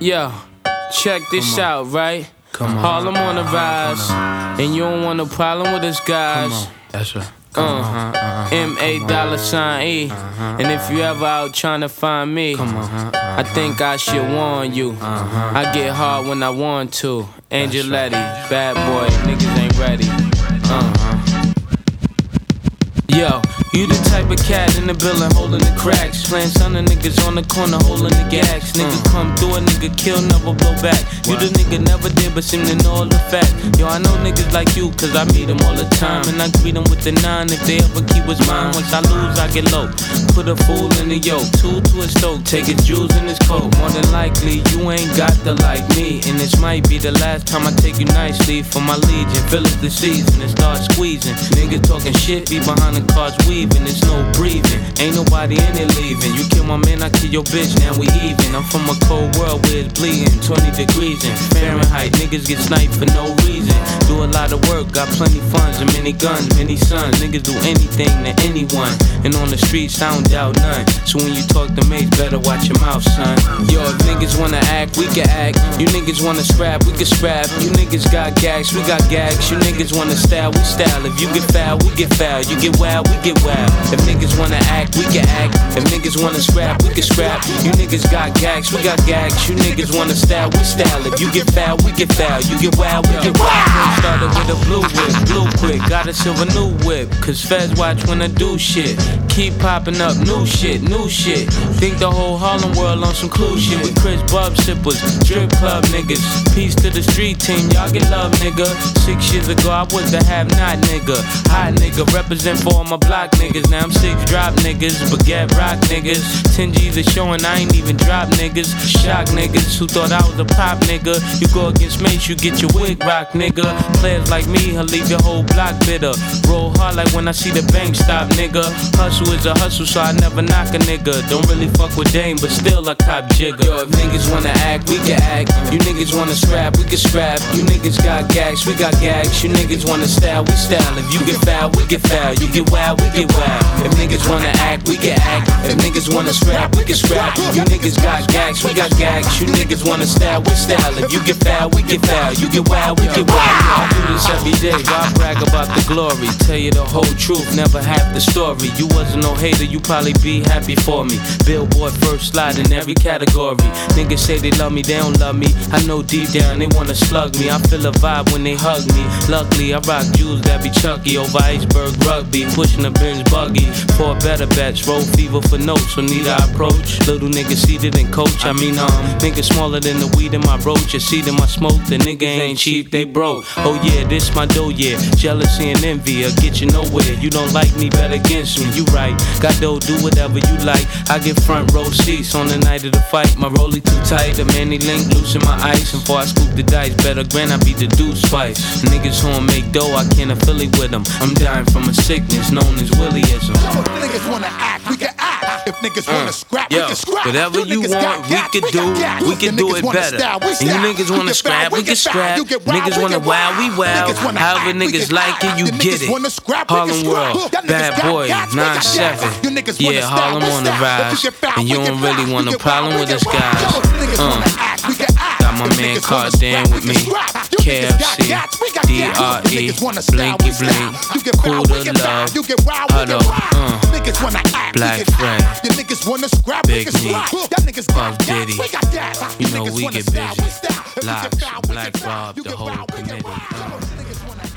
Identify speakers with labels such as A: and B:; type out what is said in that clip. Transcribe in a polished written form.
A: Yo, check this out, right? Harlem on the rise, and you don't want no problem with us guys.
B: That's right.
A: M-A$E. And if you ever out trying to find me, I think I should warn you. I get hard when I want to. Angeletti, bad boy, niggas ain't ready. Yo, you the type of cat in the building holding the cracks. Playing son of niggas on the corner holding the gags. Nigga come through, a nigga kill, never blow back. You the nigga never did but seem to know all the facts. Yo, I know niggas like you cause I meet them all the time. And I greet them with the 9 if they ever keep what's mine. Once I lose, I get low. Put a fool in the yoke, tool to a stoke. Take his jewels in his coat. More than likely, you ain't got to like me. And this might be the last time I take you nicely. For my legion, fill up the season and start squeezing. Nigga talking shit, be behind the cars weaving. There's no breathing, ain't nobody in it leaving. You kill my man, I kill your bitch, now we even. I'm from a cold world where it's bleeding 20 degrees in Fahrenheit. Niggas get sniped for no reason. Do a lot of work, got plenty funds and many guns, many sons. Niggas do anything to anyone, and on the streets I don't doubt none. So when you talk to mates, better watch your mouth, son. Yo, if niggas wanna act, we can act. You niggas wanna scrap, we can scrap. You niggas got gags, we got gags. You niggas wanna style, we style. If you get foul, we get foul. You get wild, we get wild. If niggas wanna act, we can act. If niggas wanna scrap, we can scrap. You niggas got gags, we got gags. You niggas wanna style, we style. If you get foul, we get foul. You get wild, we get wild. Started with a blue whip, blue quick. Got a silver new whip, cause feds watch when I do shit. Keep popping up new shit, new shit. Think the whole Harlem world on some cool shit. We Chris Bub sippers, strip club niggas. Peace to the street team, y'all get love, nigga. 6 years ago I was the have-not nigga. Hot nigga, represent for all my block niggas. Now I'm 6 drop niggas, baguette rock niggas. 10 G's are showing I ain't even drop niggas. Shock niggas who thought I was a pop nigga. You go against mates, you get your wig rock, nigga. Players like me, he'll leave your whole block bitter. Roll hard like when I see the bank stop, nigga. Hustle is a hustle, so I never knock a nigga. Don't really fuck with Dame, but still I cop jigger. Yo, if niggas wanna act, we can act. You niggas wanna scrap, we can scrap. You niggas got gags, we got gags. You niggas wanna style, we style. If you get foul, we get foul. You get wild, we get wild. If niggas wanna act, we can act. If niggas wanna scrap, we can scrap. You niggas got gags, we got gags. You niggas wanna style, we style. If you get foul, we get foul. You get wild, we get wild. I do this every day, I brag about the glory. Tell you the whole truth, never half the story. You wasn't no hater, you probably be happy for me. Billboard first slide in every category. Niggas say they love me, they don't love me. I know deep down they wanna slug me. I feel a vibe when they hug me. Luckily I rock jewels that be Chucky over iceberg rugby. Pushing a Benz buggy for better bets. Roll fever for notes, so need I approach. Little nigga seated in coach. Nigga smaller than the weed in my roach. You see them I smoke, the nigga ain't cheap, they broke. Oh yeah, this my dough, yeah. Jealousy and envy will get you nowhere. You don't like me, bet against me. You right, got dough, do whatever you like. I get front row seats on the night of the fight. My rollie too tight, a manly link loose in my ice. And before I scoop the dice, better grant I beat the deuce twice. Niggas who don't make dough, I can't affiliate with them. I'm dying from a sickness known as Willieism.
C: If niggas wanna act, we can act. If niggas wanna scrap, we can scrap.
A: Whatever you want, we can do. We can do it better. And you niggas wanna scrap, we can scrap. Niggas wanna wow, we wow. However niggas like it, you get it. Harlem World, bad boy, 9-7. Yeah, Harlem on the rise. And you don't really want a problem with us guys. Got my man Cardan with me. KFC, DRE, Blinky Blink, Cool to Love, Huddle, Black Friend, Big Meat, Puff Diddy. You know we get busy. Locks, Black Rob, the whole committee.